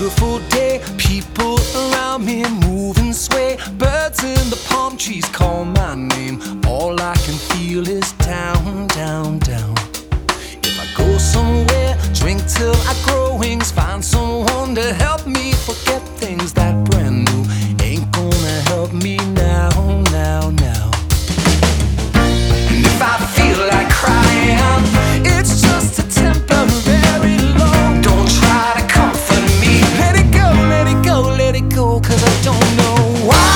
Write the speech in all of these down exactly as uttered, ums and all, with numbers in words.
beautiful day, people around me move and sway. Birds in the palm trees call my name. All I can feel is down, down, down. If I go somewhere, drink till I grow wings, find someone to help me forget things that brand new ain't gonna help me now, now, now. And if I feel like crying, it's just a temporary low. Don't try to comfort me. Let it go, let it go, let it go, 'cause I don't know why.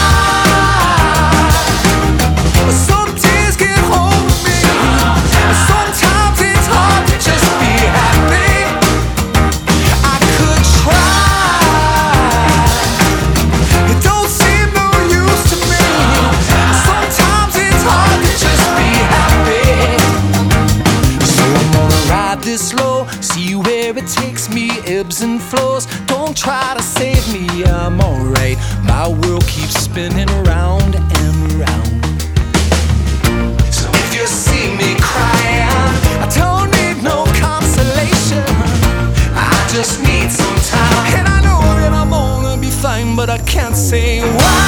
But some days get hold of me. Sometimes it's hard to just be happy. I could try. It don't seem no use to me. Sometimes it's hard to just be happy. So I'm gonna ride this slow, see where it takes me, ebbs and flows. Don't try to save me, I'm alright. My world keeps spinning round and round. So if you see me crying, I don't need no consolation. I just need some time. And I know that I'm gonna be fine, but I can't say why.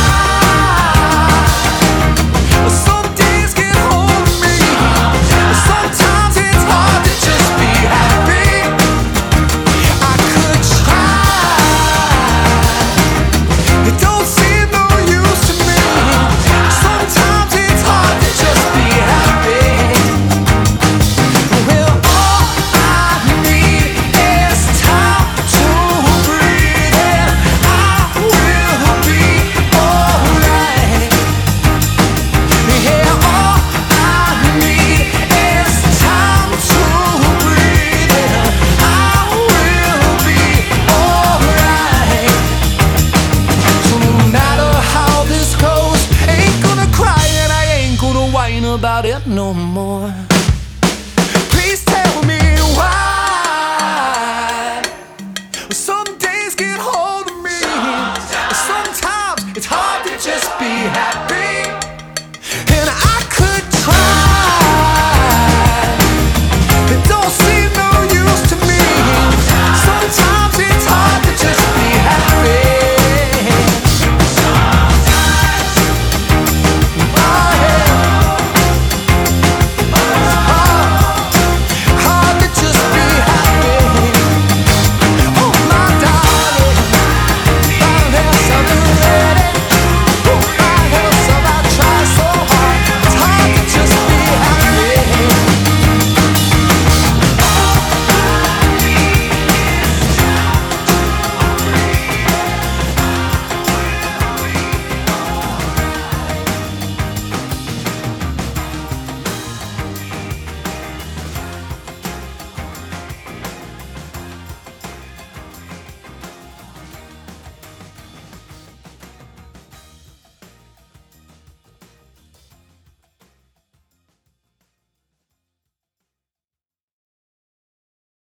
Some days get hold of me. Sometimes it's hard to just be happy. I could try. It don't seem no use to me. Sometimes it's hard to just be happy. Well, all I need is time to breathe, and I will be alright. Yeah, all I need is time to breathe, and I will be alright. So no matter how this goes, ain't gonna cry and I ain't gonna whine about it no more.